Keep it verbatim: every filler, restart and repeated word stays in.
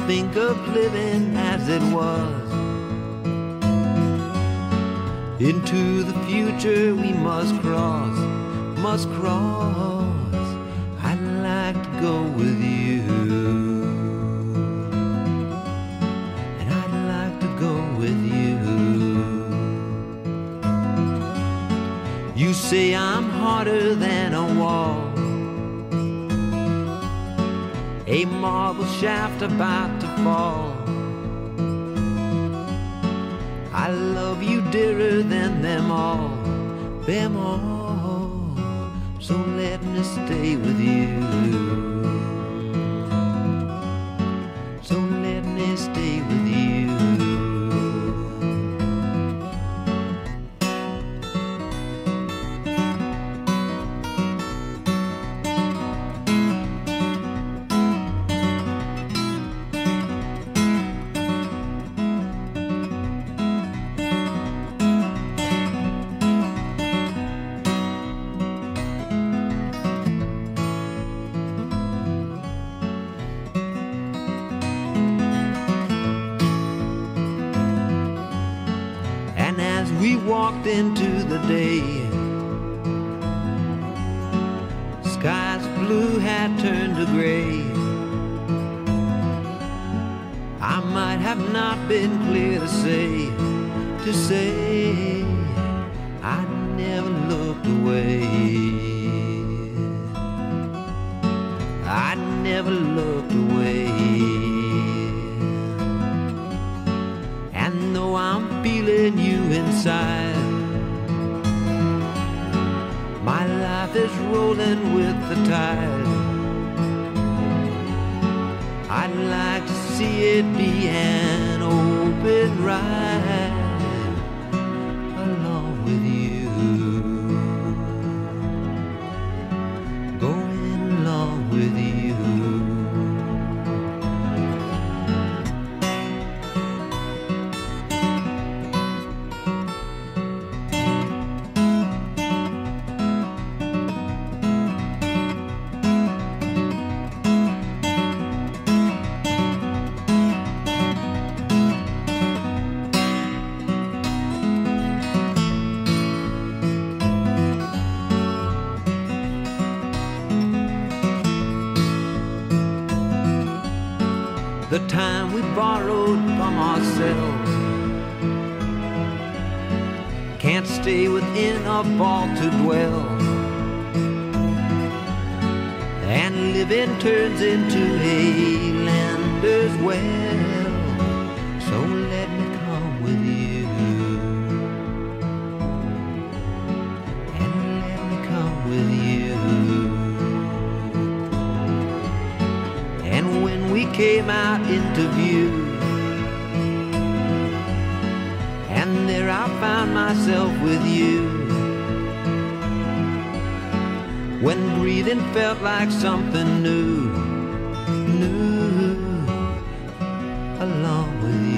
think of living as it was. Into the future we must cross, must cross. I'd like to go with you, and I'd like to go with you. You say I'm harder than a wall, a marble shaft about to fall. I love you dearer than them all, them all. So let me stay with you, so let me stay with you. We walked into the day, sky's blue had turned to gray. I might have not been clear to say, to say I never looked away. I never looked away. And though I'm feeling you inside, my life is rolling with the tide. I'd like to see it be an open ride along with you, going along with you. The time we borrowed from ourselves can't stay within a vault to dwell, and living turns into a lander's well. So let me come with you, and let me come with you. And when we came out into view, and there I found myself with you, when breathing felt like something new, new, along with you.